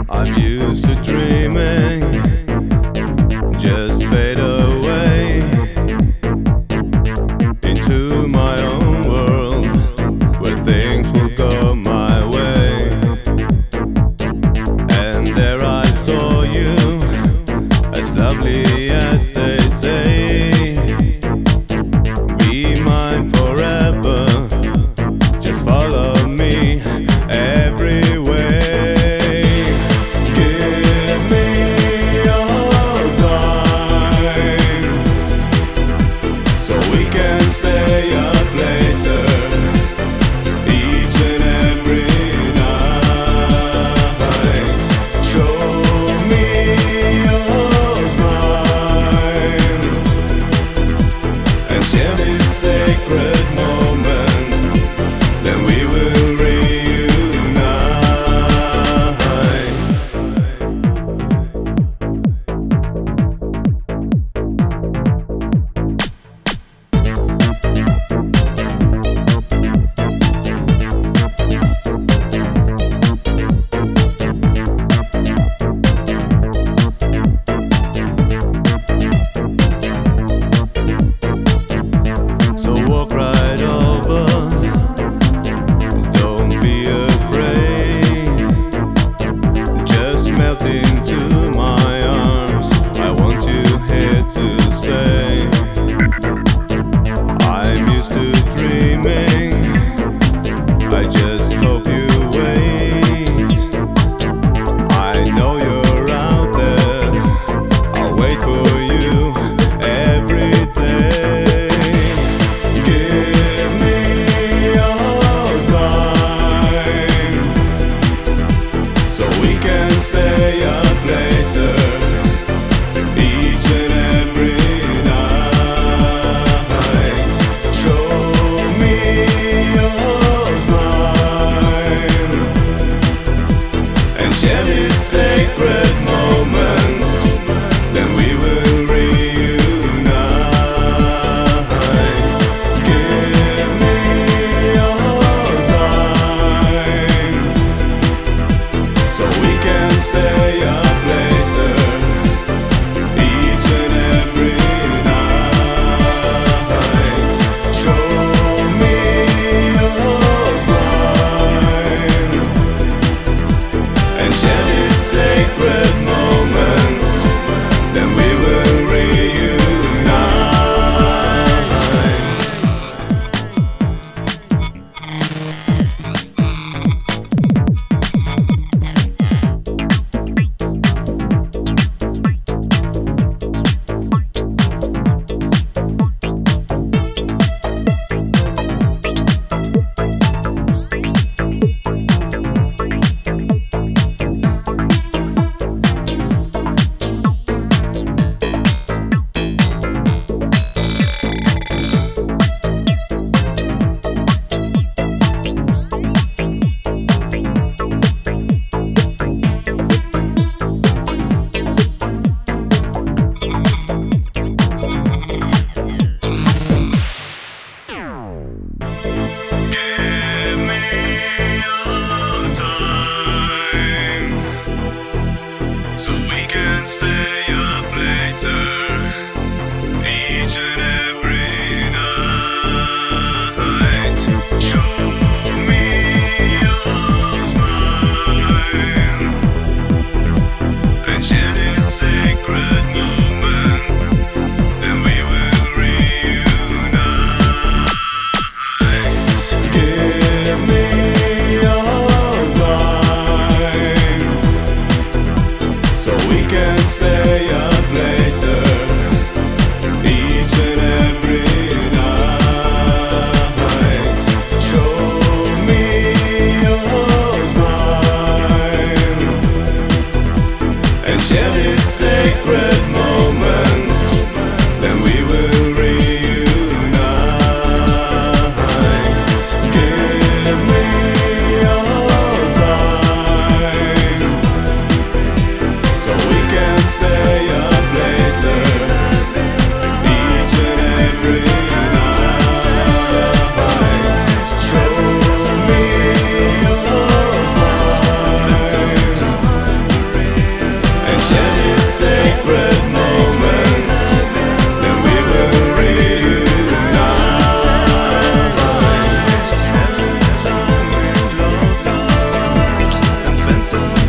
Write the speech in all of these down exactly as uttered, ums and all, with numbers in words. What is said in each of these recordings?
I'm used to dreaming, just fade away into my own world where things will go my way. And there I saw you, as lovely as they say. Be mine forever, just follow me everywhere. Walk right over, don't be afraid. Just melt into my arms, I want you here to stay. I'm used to dreaming, I just hope you wait. I know you're out there, I'll wait for you every day.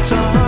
time.